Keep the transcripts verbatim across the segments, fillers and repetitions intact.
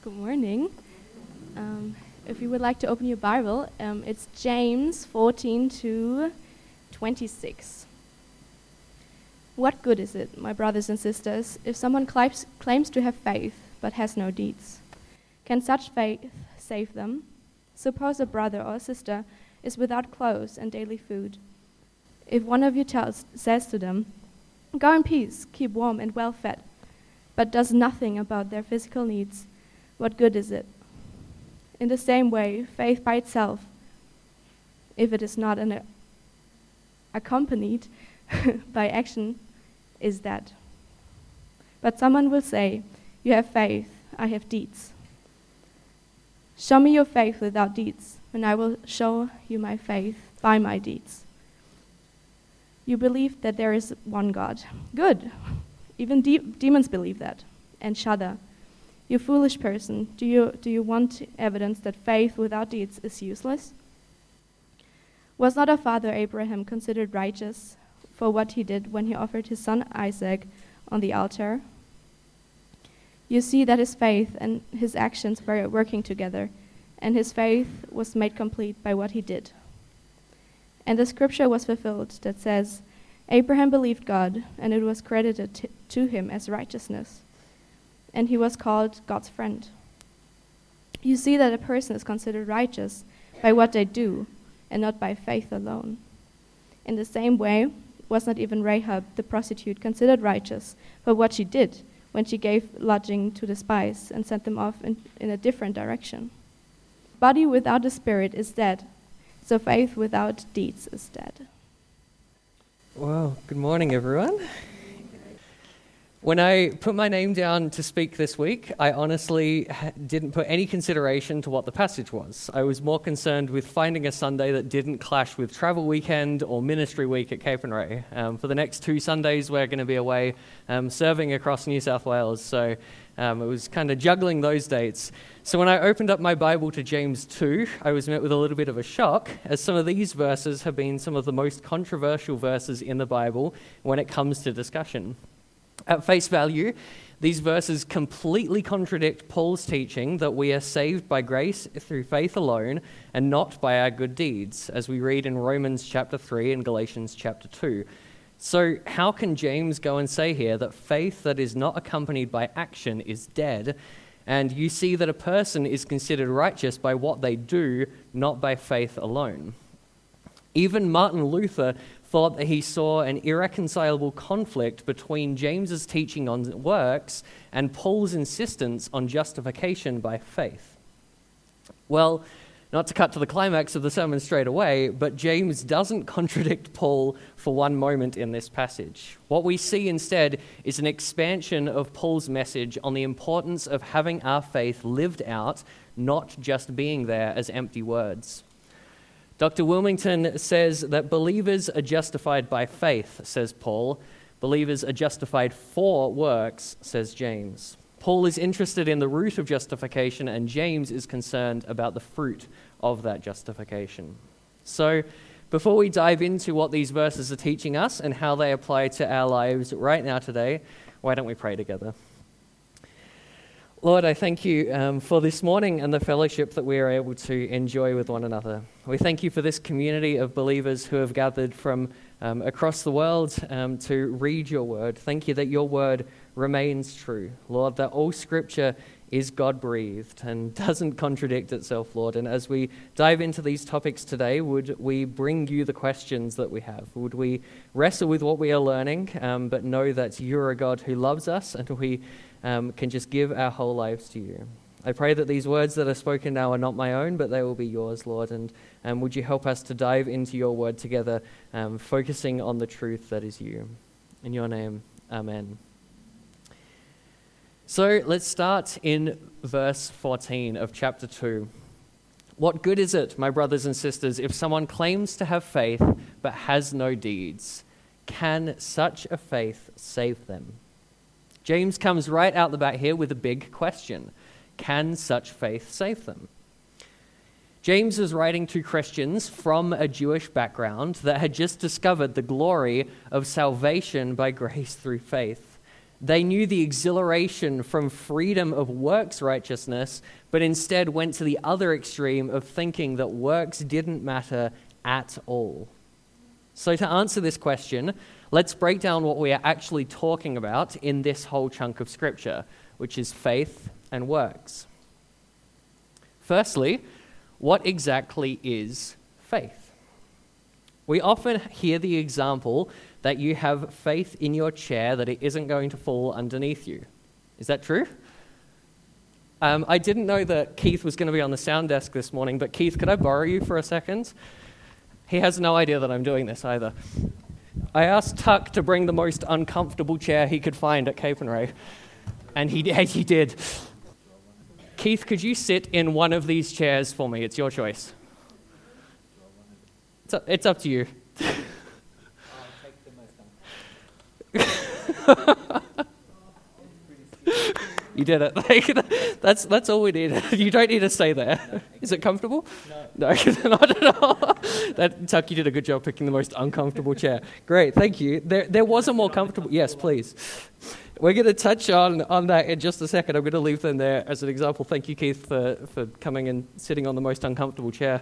Good morning. Um, if you would like to open your Bible, um, it's James fourteen to twenty-six. What good is it, my brothers and sisters, if someone claims, claims to have faith but has no deeds? Can such faith save them? Suppose a brother or a sister is without clothes and daily food. If one of you tells, says to them, "Go in peace, keep warm and well fed," but does nothing about their physical needs, what good is it? In the same way, faith by itself, if it is not an, uh, accompanied by action, is dead. But someone will say, "You have faith, I have deeds." Show me your faith without deeds, and I will show you my faith by my deeds. You believe that there is one God. Good. Even de- demons believe that and shudder. You foolish person, do you do you want evidence that faith without deeds is useless? Was not our father Abraham considered righteous for what he did when he offered his son Isaac on the altar? You see that his faith and his actions were working together, and his faith was made complete by what he did. And the scripture was fulfilled that says, "Abraham believed God, and it was credited t- to him as righteousness, and he was called God's friend." You see that a person is considered righteous by what they do, and not by faith alone. In the same way, was not even Rahab the prostitute considered righteous for what she did when she gave lodging to the spies and sent them off in, in a different direction? Body without a spirit is dead, so faith without deeds is dead. Well, good morning, everyone. When I put my name down to speak this week, I honestly ha- didn't put any consideration to what the passage was. I was more concerned with finding a Sunday that didn't clash with travel weekend or ministry week at Capernwray. Um, for the next two Sundays, we're going to be away um, serving across New South Wales, so um, it was kind of juggling those dates. So when I opened up my Bible to James two, I was met with a little bit of a shock, as some of these verses have been some of the most controversial verses in the Bible when it comes to discussion. At face value, these verses completely contradict Paul's teaching that we are saved by grace through faith alone and not by our good deeds, as we read in Romans chapter three and Galatians chapter two. So how can James go and say here that faith that is not accompanied by action is dead, and you see that a person is considered righteous by what they do, not by faith alone? Even Martin Luther thought that he saw an irreconcilable conflict between James's teaching on works and Paul's insistence on justification by faith. Well, not to cut to the climax of the sermon straight away, but James doesn't contradict Paul for one moment in this passage. What we see instead is an expansion of Paul's message on the importance of having our faith lived out, not just being there as empty words. Doctor Wilmington says that believers are justified by faith, says Paul. Believers are justified for works, says James. Paul is interested in the root of justification, and James is concerned about the fruit of that justification. So, before we dive into what these verses are teaching us and how they apply to our lives right now today, why don't we pray together? Lord, I thank you um, for this morning and the fellowship that we are able to enjoy with one another. We thank you for this community of believers who have gathered from um, across the world um, to read your word. Thank you that your word remains true, Lord, that all scripture is God-breathed and doesn't contradict itself, Lord. And as we dive into these topics today, would we bring you the questions that we have? Would we wrestle with what we are learning, um, but know that you're a God who loves us, and we Um, can just give our whole lives to you. I pray that these words that are spoken now are not my own, but they will be yours, Lord. And um, would you help us to dive into your word together, um, focusing on the truth that is you. In your name, amen. So let's start in verse fourteen of chapter two. What good is it, my brothers and sisters, if someone claims to have faith but has no deeds? Can such a faith save them? James comes right out the bat here with a big question. Can such faith save them? James is writing to Christians from a Jewish background that had just discovered the glory of salvation by grace through faith. They knew the exhilaration from freedom of works righteousness, but instead went to the other extreme of thinking that works didn't matter at all. So to answer this question, let's break down what we are actually talking about in this whole chunk of Scripture, which is faith and works. Firstly, what exactly is faith? We often hear the example that you have faith in your chair that it isn't going to fall underneath you. Is that true? Um, I didn't know that Keith was going to be on the sound desk this morning, but Keith, could I borrow you for a second? He has no idea that I'm doing this either. I asked Tuck to bring the most uncomfortable chair he could find at Capernwray, and he, he did. Keith, could you sit in one of these chairs for me? It's your choice. It's up, it's up to you. You did it. that's that's all we need. You don't need to stay there. Is it comfortable? No. No, not at all. That, Tuck, you did a good job picking the most uncomfortable chair. Great, thank you. There there was a more comfortable... Yes, please. We're going to touch on, on that in just a second. I'm going to leave them there as an example. Thank you, Keith, for, for coming and sitting on the most uncomfortable chair.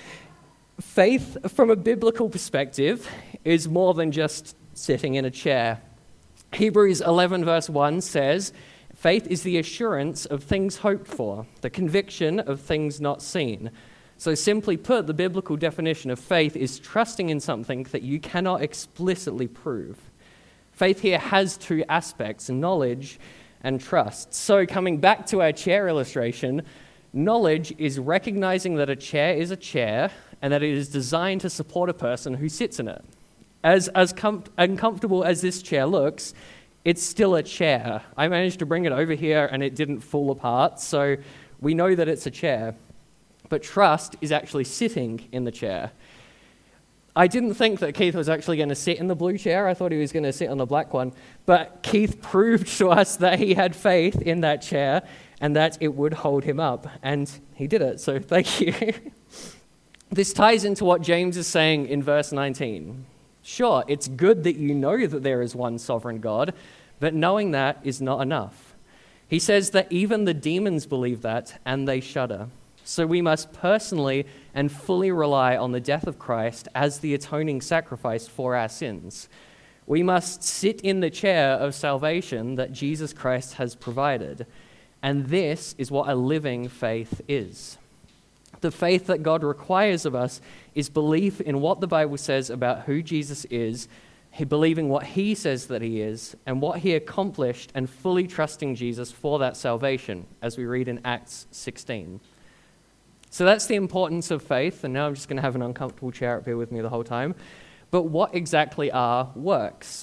Faith, from a biblical perspective, is more than just sitting in a chair. Hebrews eleven verse one says, faith is the assurance of things hoped for, the conviction of things not seen. So simply put, the biblical definition of faith is trusting in something that you cannot explicitly prove. Faith here has two aspects, knowledge and trust. So coming back to our chair illustration, knowledge is recognizing that a chair is a chair and that it is designed to support a person who sits in it. As, as com- uncomfortable as this chair looks, it's still a chair. I managed to bring it over here and it didn't fall apart, so we know that it's a chair. But trust is actually sitting in the chair. I didn't think that Keith was actually going to sit in the blue chair. I thought he was going to sit on the black one. But Keith proved to us that he had faith in that chair and that it would hold him up. And he did it, so thank you. This ties into what James is saying in verse nineteen. Sure, it's good that you know that there is one sovereign God, but knowing that is not enough. He says that even the demons believe that, and they shudder. So we must personally and fully rely on the death of Christ as the atoning sacrifice for our sins. We must sit in the chair of salvation that Jesus Christ has provided. And this is what a living faith is. The faith that God requires of us is belief in what the Bible says about who Jesus is, believing what he says that he is, and what he accomplished, and fully trusting Jesus for that salvation, as we read in Acts sixteen. So that's the importance of faith, and now I'm just going to have an uncomfortable chair up here with me the whole time. But what exactly are works?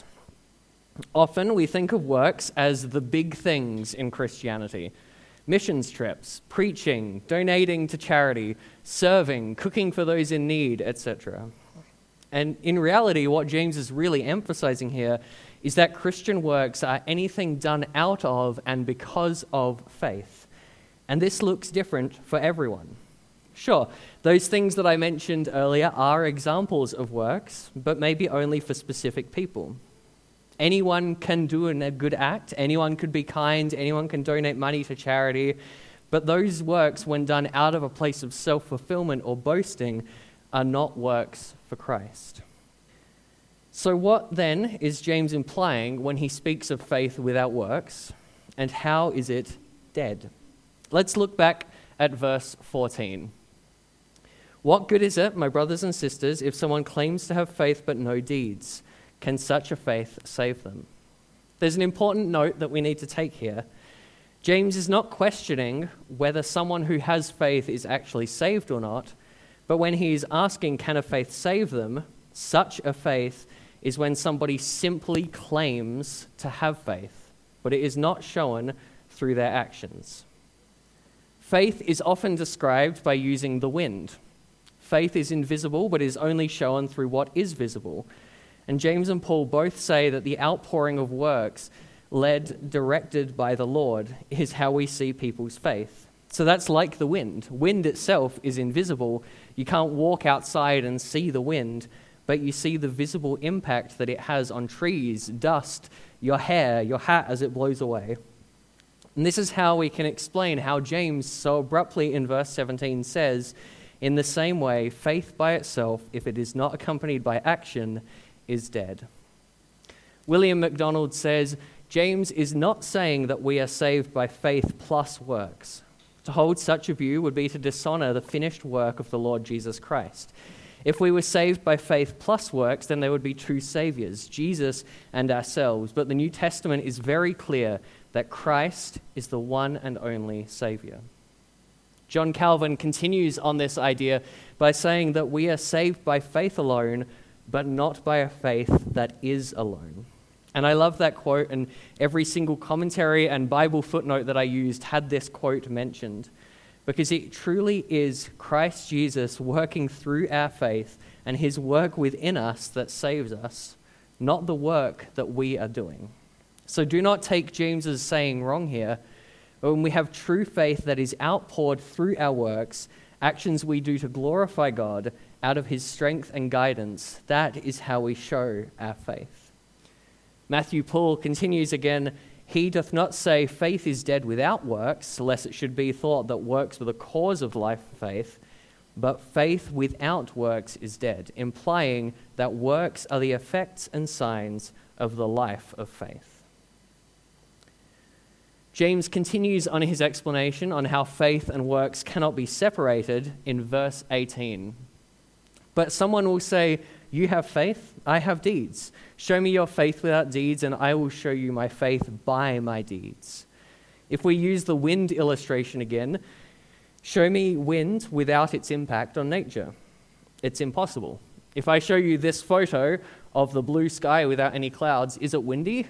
Often we think of works as the big things in Christianity. Missions trips, preaching, donating to charity, serving, cooking for those in need, et cetera. And in reality, what James is really emphasizing here is that Christian works are anything done out of and because of faith. And this looks different for everyone. Sure, those things that I mentioned earlier are examples of works, but maybe only for specific people. Anyone can do a good act, anyone could be kind, anyone can donate money to charity, but those works, when done out of a place of self-fulfillment or boasting, are not works for Christ. So what then is James implying when he speaks of faith without works, and how is it dead? Let's look back at verse fourteen. What good is it, my brothers and sisters, if someone claims to have faith but no deeds? Can such a faith save them? There's an important note that we need to take here. James is not questioning whether someone who has faith is actually saved or not, but when he is asking, can a faith save them, such a faith is when somebody simply claims to have faith, but it is not shown through their actions. Faith is often described by using the wind. Faith is invisible, but is only shown through what is visible. And James and Paul both say that the outpouring of works led, directed by the Lord, is how we see people's faith. So that's like the wind. Wind itself is invisible. You can't walk outside and see the wind, but you see the visible impact that it has on trees, dust, your hair, your hat as it blows away. And this is how we can explain how James so abruptly in verse seventeen says, in the same way, faith by itself, if it is not accompanied by action, is dead. William MacDonald says, James is not saying that we are saved by faith plus works. To hold such a view would be to dishonor the finished work of the Lord Jesus Christ. If we were saved by faith plus works, then there would be two saviors, Jesus and ourselves. But the New Testament is very clear that Christ is the one and only Savior. John Calvin continues on this idea by saying that we are saved by faith alone, but not by a faith that is alone. And I love that quote, and every single commentary and Bible footnote that I used had this quote mentioned, because it truly is Christ Jesus working through our faith and his work within us that saves us, not the work that we are doing. So do not take James's saying wrong here. But when we have true faith that is outpoured through our works, actions we do to glorify God out of his strength and guidance, that is how we show our faith. Matthew Poole continues again, he doth not say faith is dead without works, lest it should be thought that works were the cause of life faith, but faith without works is dead, implying that works are the effects and signs of the life of faith. James continues on his explanation on how faith and works cannot be separated in verse eighteen. But someone will say, you have faith, I have deeds. Show me your faith without deeds, and I will show you my faith by my deeds. If we use the wind illustration again, show me wind without its impact on nature. It's impossible. If I show you this photo of the blue sky without any clouds, is it windy?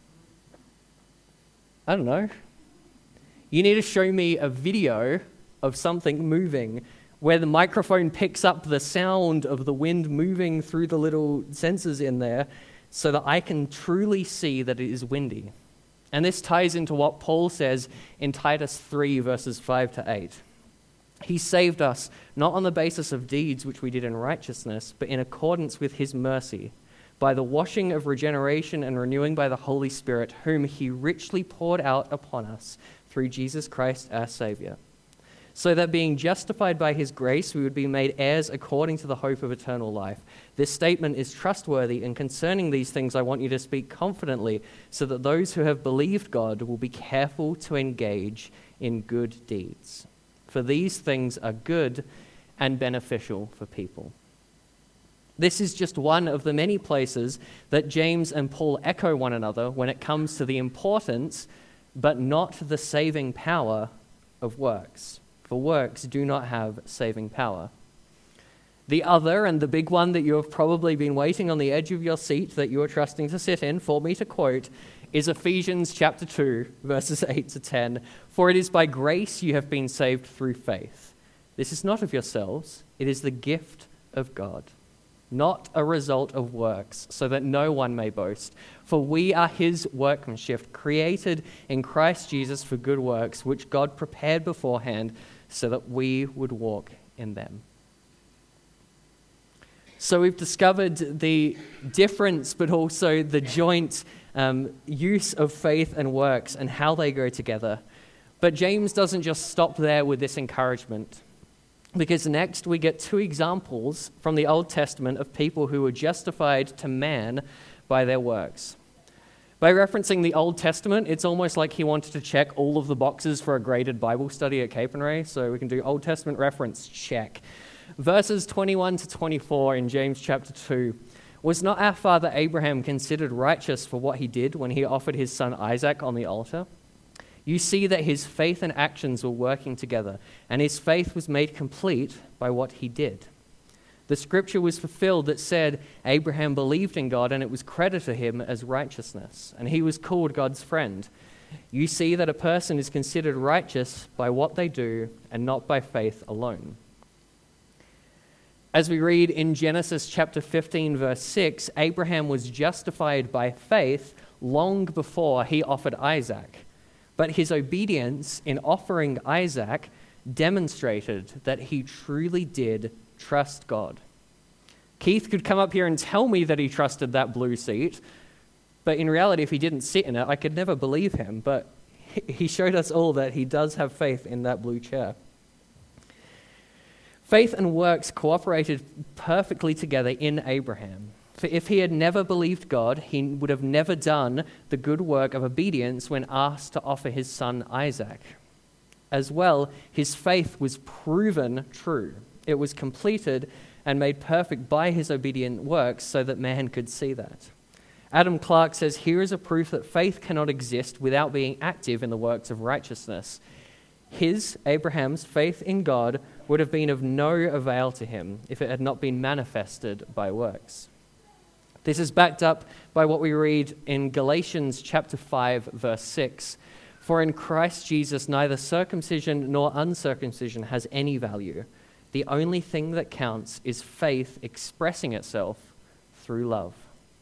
I don't know. You need to show me a video of something moving where the microphone picks up the sound of the wind moving through the little sensors in there so that I can truly see that it is windy. And this ties into what Paul says in Titus three, verses five to eight. He saved us not on the basis of deeds which we did in righteousness, but in accordance with his mercy, by the washing of regeneration and renewing by the Holy Spirit, whom he richly poured out upon us through Jesus Christ our Savior, so that being justified by his grace, we would be made heirs according to the hope of eternal life. This statement is trustworthy, and concerning these things I want you to speak confidently, so that those who have believed God will be careful to engage in good deeds. For these things are good and beneficial for people. This is just one of the many places that James and Paul echo one another when it comes to the importance, but not the saving power, of works. For works do not have saving power. The other, and the big one that you have probably been waiting on the edge of your seat that you are trusting to sit in for me to quote, is Ephesians chapter two, verses eight to ten. For it is by grace you have been saved through faith. This is not of yourselves, it is the gift of God, not a result of works, so that no one may boast. For we are his workmanship, created in Christ Jesus for good works, which God prepared beforehand so that we would walk in them. So we've discovered the difference, but also the joint um, use of faith and works and how they go together. But James doesn't just stop there with this encouragement, because next we get two examples from the Old Testament of people who were justified to man by their works. By referencing the Old Testament, it's almost like he wanted to check all of the boxes for a graded Bible study at Capernwray, so we can do Old Testament reference, check. Verses twenty-one to twenty-four in James chapter two. Was not our father Abraham considered righteous for what he did when he offered his son Isaac on the altar? You see that his faith and actions were working together, and his faith was made complete by what he did. The scripture was fulfilled that said, Abraham believed in God, and it was credited to him as righteousness, and he was called God's friend. You see that a person is considered righteous by what they do, and not by faith alone. As we read in Genesis chapter fifteen, verse six, Abraham was justified by faith long before he offered Isaac. But his obedience in offering Isaac demonstrated that he truly did trust God. Keith could come up here and tell me that he trusted that blue seat, but in reality, if he didn't sit in it, I could never believe him. But he showed us all that he does have faith in that blue chair. Faith and works cooperated perfectly together in Abraham. For if he had never believed God, he would have never done the good work of obedience when asked to offer his son Isaac. As well, his faith was proven true. It was completed and made perfect by his obedient works so that man could see that. Adam Clarke says, here is a proof that faith cannot exist without being active in the works of righteousness. His, Abraham's, faith in God would have been of no avail to him if it had not been manifested by works. This is backed up by what we read in Galatians chapter five, verse six. For in Christ Jesus neither circumcision nor uncircumcision has any value. The only thing that counts is faith expressing itself through love.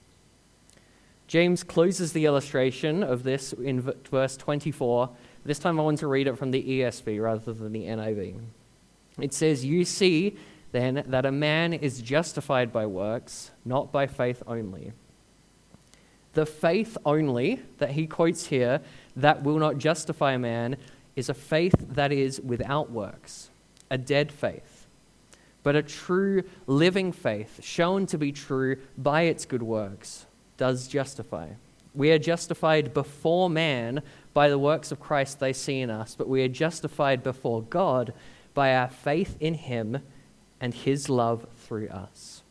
James closes the illustration of this in verse twenty-four. This time I want to read it from the E S V rather than the N I V. It says, "You see then that a man is justified by works, not by faith only." The faith only that he quotes here, that will not justify a man, is a faith that is without works, a dead faith. But a true living faith, shown to be true by its good works, does justify. We are justified before man by the works of Christ they see in us, but we are justified before God by our faith in him and his love through us.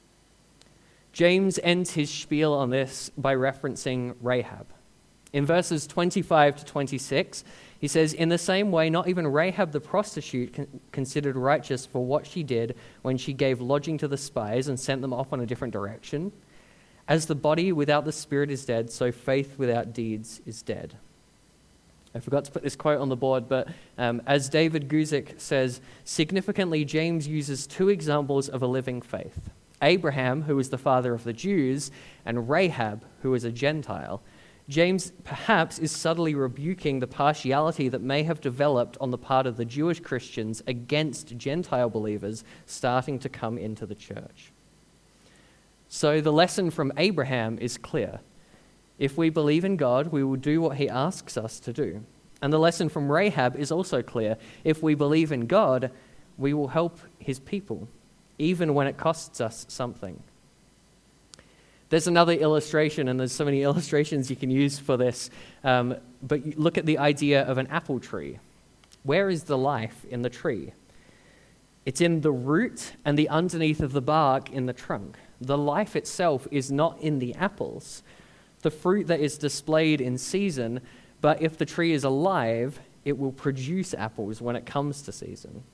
James ends his spiel on this by referencing Rahab. In verses twenty-five to twenty-six, he says, "In the same way, not even Rahab the prostitute con- considered righteous for what she did when she gave lodging to the spies and sent them off on a different direction. As the body without the spirit is dead, so faith without deeds is dead." I forgot to put this quote on the board, but um, as David Guzik says, significantly, James uses two examples of a living faith. Abraham, who was the father of the Jews, and Rahab, who was a Gentile. James perhaps is subtly rebuking the partiality that may have developed on the part of the Jewish Christians against Gentile believers starting to come into the church. So the lesson from Abraham is clear. If we believe in God, we will do what he asks us to do. And the lesson from Rahab is also clear. If we believe in God, we will help his people, even when it costs us something. There's another illustration, and there's so many illustrations you can use for this, um, but you look at the idea of an apple tree. Where is the life in the tree? It's in the root and the underneath of the bark in the trunk. The life itself is not in the apples, the fruit that is displayed in season, but if the tree is alive, it will produce apples when it comes to season.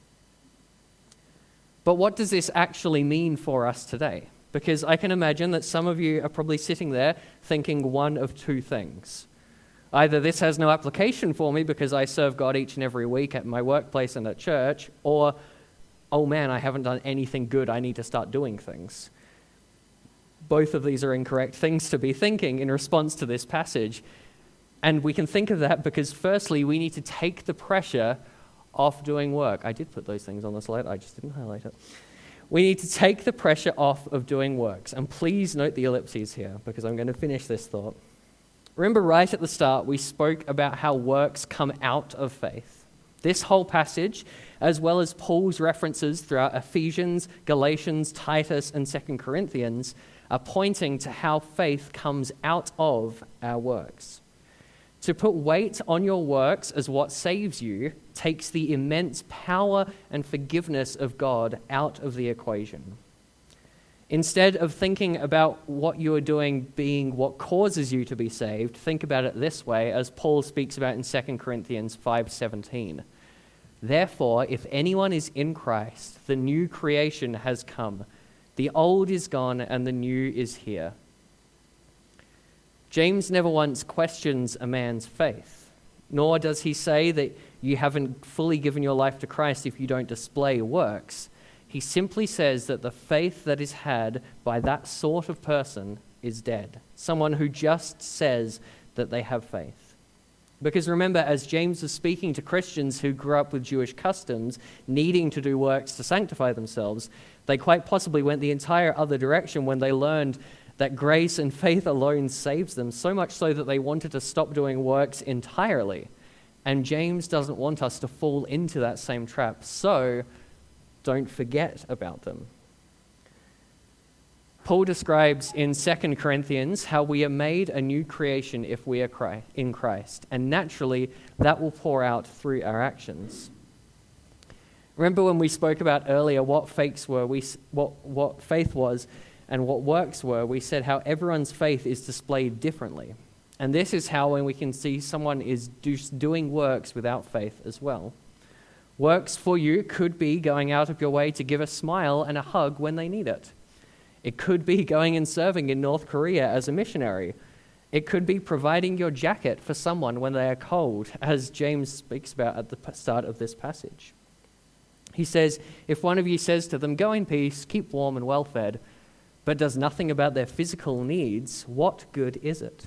But what does this actually mean for us today? Because I can imagine that some of you are probably sitting there thinking one of two things. Either this has no application for me because I serve God each and every week at my workplace and at church, or, oh man, I haven't done anything good, I need to start doing things. Both of these are incorrect things to be thinking in response to this passage. And we can think of that because firstly, we need to take the pressure off doing work. I did put those things on the slide, I just didn't highlight it. We need to take the pressure off of doing works. And please note the ellipses here because I'm going to finish this thought. Remember right at the start, we spoke about how works come out of faith. This whole passage, as well as Paul's references throughout Ephesians, Galatians, Titus, and Second Corinthians, are pointing to how faith comes out of our works. To put weight on your works as what saves you takes the immense power and forgiveness of God out of the equation. Instead of thinking about what you are doing being what causes you to be saved, think about it this way, as Paul speaks about in Second Corinthians five seventeen. "Therefore, if anyone is in Christ, the new creation has come. The old is gone and the new is here." James never once questions a man's faith, nor does he say that you haven't fully given your life to Christ if you don't display works. He simply says that the faith that is had by that sort of person is dead, someone who just says that they have faith. Because remember, as James was speaking to Christians who grew up with Jewish customs, needing to do works to sanctify themselves, they quite possibly went the entire other direction when they learned that grace and faith alone saves them, so much so that they wanted to stop doing works entirely. And James doesn't want us to fall into that same trap, so don't forget about them. Paul describes in Second Corinthians how we are made a new creation if we are in Christ, and naturally that will pour out through our actions. Remember when we spoke about earlier what faiths were, we what what faith was and what works were, we said how everyone's faith is displayed differently. And this is how when we can see someone is do, doing works without faith as well. Works for you could be going out of your way to give a smile and a hug when they need it. It could be going and serving in North Korea as a missionary. It could be providing your jacket for someone when they are cold, as James speaks about at the start of this passage. He says, if one of you says to them, go in peace, keep warm and well fed, but does nothing about their physical needs, what good is it?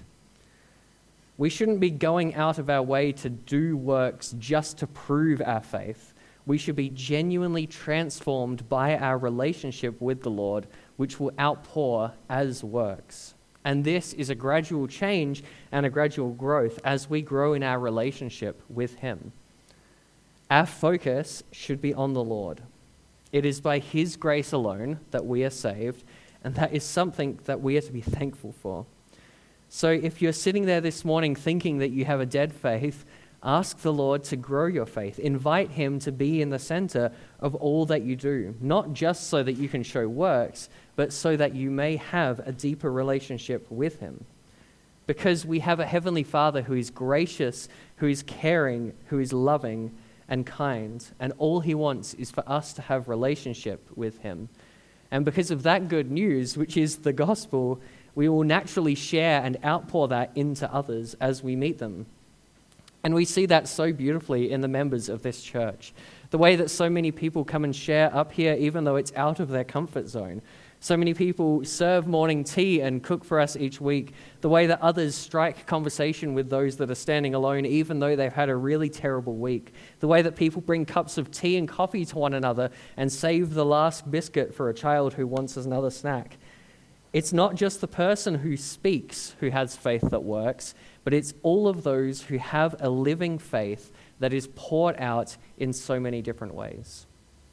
We shouldn't be going out of our way to do works just to prove our faith. We should be genuinely transformed by our relationship with the Lord, which will outpour as works. And this is a gradual change and a gradual growth as we grow in our relationship with Him. Our focus should be on the Lord. It is by His grace alone that we are saved, and that is something that we are to be thankful for. So if you're sitting there this morning thinking that you have a dead faith, ask the Lord to grow your faith. Invite Him to be in the center of all that you do, not just so that you can show works, but so that you may have a deeper relationship with Him. Because we have a Heavenly Father who is gracious, who is caring, who is loving and kind, and all He wants is for us to have relationship with Him. And because of that good news, which is the gospel, we will naturally share and outpour that into others as we meet them. And we see that so beautifully in the members of this church. The way that so many people come and share up here, even though it's out of their comfort zone. So many people serve morning tea and cook for us each week. The way that others strike conversation with those that are standing alone, even though they've had a really terrible week. The way that people bring cups of tea and coffee to one another and save the last biscuit for a child who wants another snack. It's not just the person who speaks who has faith that works, but it's all of those who have a living faith that is poured out in so many different ways.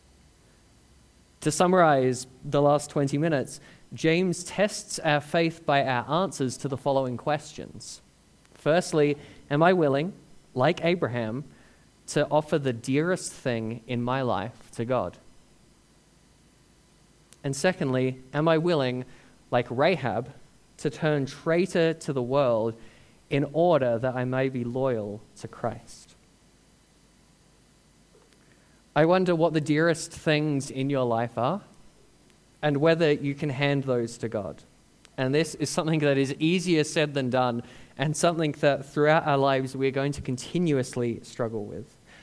To summarize the last twenty minutes, James tests our faith by our answers to the following questions. Firstly, am I willing, like Abraham, to offer the dearest thing in my life to God? And secondly, am I willing, like Rahab, to turn traitor to the world in order that I may be loyal to Christ? I wonder what the dearest things in your life are and whether you can hand those to God. And this is something that is easier said than done, and something that throughout our lives we're going to continuously struggle with.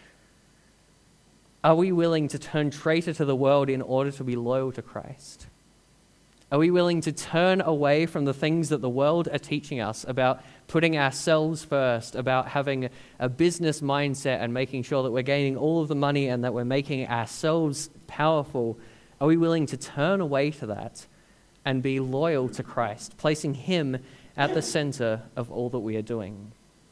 Are we willing to turn traitor to the world in order to be loyal to Christ? Are we willing to turn away from the things that the world are teaching us about putting ourselves first, about having a business mindset and making sure that we're gaining all of the money and that we're making ourselves powerful? Are we willing to turn away to that and be loyal to Christ, placing Him at the center of all that we are doing?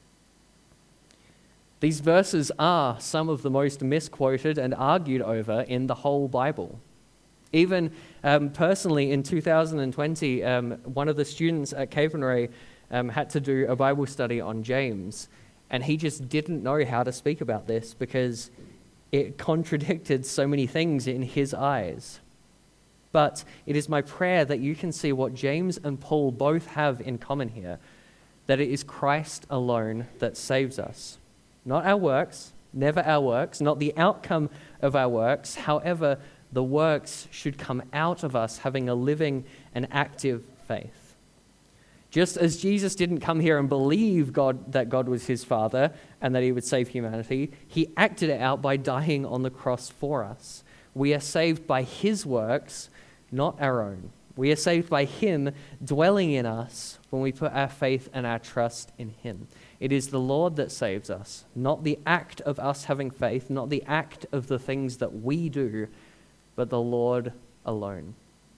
These verses are some of the most misquoted and argued over in the whole Bible. Even um, personally, in two thousand twenty, um, one of the students at Cavenray um, had to do a Bible study on James, and he just didn't know how to speak about this because it contradicted so many things in his eyes. But it is my prayer that you can see what James and Paul both have in common here, that it is Christ alone that saves us. Not our works, never our works, not the outcome of our works. However, the works should come out of us having a living and active faith. Just as Jesus didn't come here and believe God that God was his Father and that he would save humanity, he acted it out by dying on the cross for us. We are saved by his works, not our own. We are saved by him dwelling in us when we put our faith and our trust in him. It is the Lord that saves us, not the act of us having faith, not the act of the things that we do, but the Lord alone.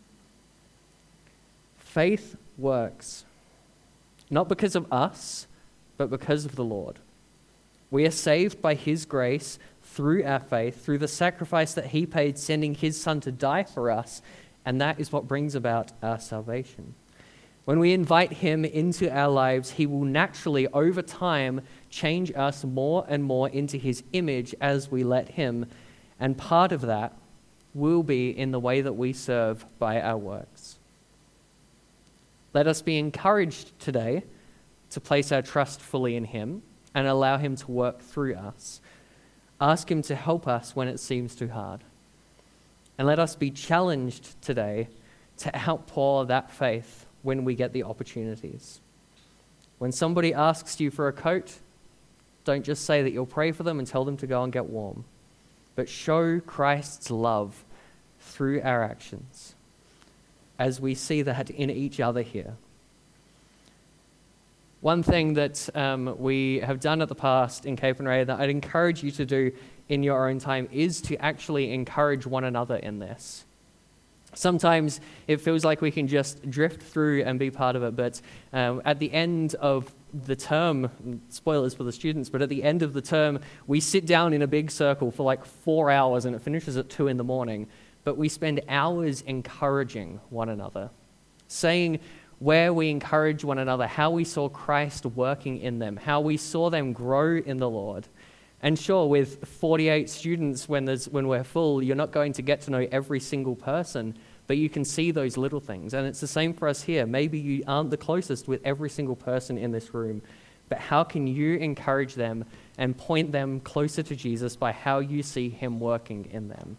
Faith works, not because of us, but because of the Lord. We are saved by his grace through our faith, through the sacrifice that he paid, sending his son to die for us, and that is what brings about our salvation. When we invite him into our lives, he will naturally, over time, change us more and more into his image as we let him, and part of that will be in the way that we serve by our works. Let us be encouraged today to place our trust fully in him and allow him to work through us. Ask him to help us when it seems too hard. And let us be challenged today to outpour that faith when we get the opportunities. When somebody asks you for a coat, don't just say that you'll pray for them and tell them to go and get warm, but show Christ's love through our actions as we see that in each other here. One thing that um, we have done at the past in Cape and Ray that I'd encourage you to do in your own time is to actually encourage one another in this. Sometimes it feels like we can just drift through and be part of it, but um, at the end of the term, spoilers for the students, but at the end of the term, we sit down in a big circle for like four hours and it finishes at two in the morning, but we spend hours encouraging one another, saying where we encourage one another, how we saw Christ working in them, how we saw them grow in the Lord. And sure, with forty-eight students, when there's when we're full, you're not going to get to know every single person, but you can see those little things. And it's the same for us here. Maybe you aren't the closest with every single person in this room, but how can you encourage them and point them closer to Jesus by how you see him working in them?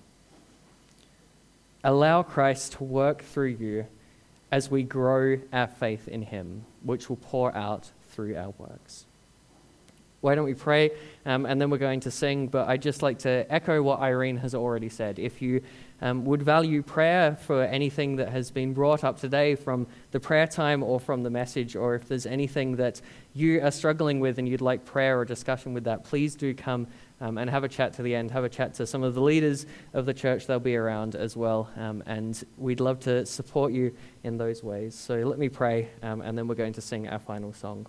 Allow Christ to work through you as we grow our faith in him, which will pour out through our works. Why don't we pray, um, and then we're going to sing, but I'd just like to echo what Irene has already said. If you um, would value prayer for anything that has been brought up today from the prayer time or from the message, or if there's anything that you are struggling with and you'd like prayer or discussion with that, please do come um, and have a chat to the end, have a chat to some of the leaders of the church. They'll be around as well, um, and we'd love to support you in those ways. So let me pray, um, and then we're going to sing our final song.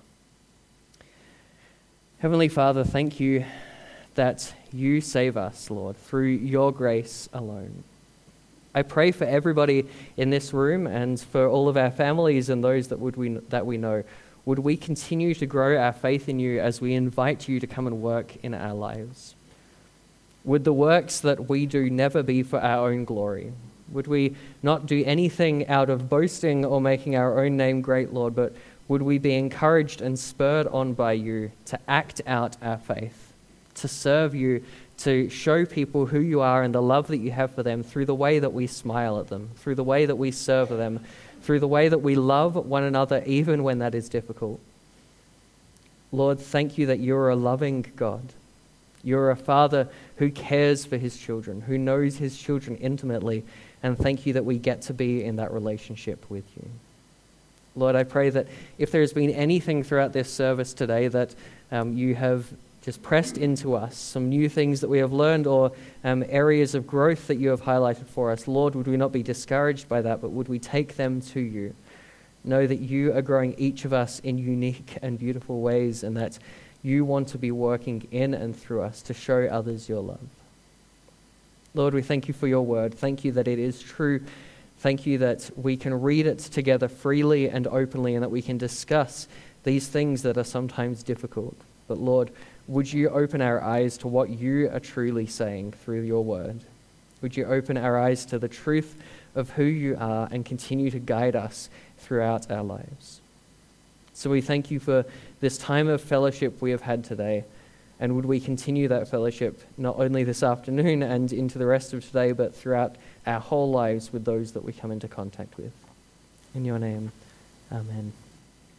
Heavenly Father, thank you that you save us, Lord, through your grace alone. I pray for everybody in this room and for all of our families and those that would we that we know. Would we continue to grow our faith in you as we invite you to come and work in our lives? Would the works that we do never be for our own glory? Would we not do anything out of boasting or making our own name great, Lord, but would we be encouraged and spurred on by you to act out our faith, to serve you, to show people who you are and the love that you have for them through the way that we smile at them, through the way that we serve them, through the way that we love one another even when that is difficult. Lord, thank you that you're a loving God. You're a father who cares for his children, who knows his children intimately, and thank you that we get to be in that relationship with you. Lord, I pray that if there has been anything throughout this service today that um, you have just pressed into us, some new things that we have learned or um, areas of growth that you have highlighted for us, Lord, would we not be discouraged by that, but would we take them to you? Know that you are growing each of us in unique and beautiful ways, and that you want to be working in and through us to show others your love. Lord, we thank you for your word. Thank you that it is true. Thank you that we can read it together freely and openly, and that we can discuss these things that are sometimes difficult. But Lord, would you open our eyes to what you are truly saying through your word? Would you open our eyes to the truth of who you are and continue to guide us throughout our lives? So we thank you for this time of fellowship we have had today. And would we continue that fellowship not only this afternoon and into the rest of today, but throughout our whole lives with those that we come into contact with. In your name, amen.